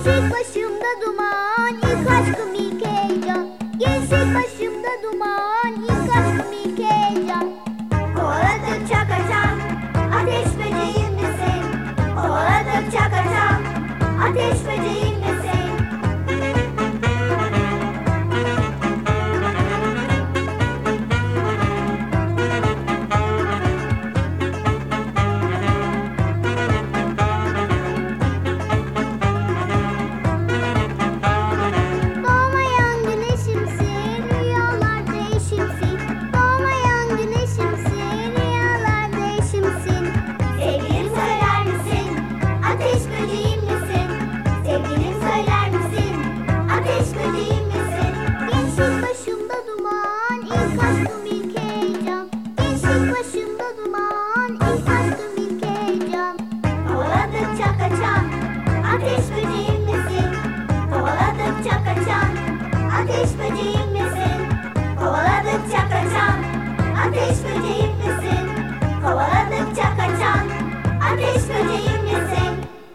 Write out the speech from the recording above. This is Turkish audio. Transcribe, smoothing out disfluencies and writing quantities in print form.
Gençlik başımda duman, ilk aşkım ilk heyecan. Gençlik başımda duman, ilk aşkım ilk heyecan. Kovaladıkça kaçan ateş böceğim misin? Kovaladıkça kaçan ateş böceğim misin? Doğmayan güneşimsin, rüyalarda eşimsin. Doğmayan güneşimsin, rüyalarda eşimsin. Sevgilim söyler misin? Ateş böceğim misin? Sevgilim söyler misin? Ateş böceğim misin? Gençlik başımda duman, ilk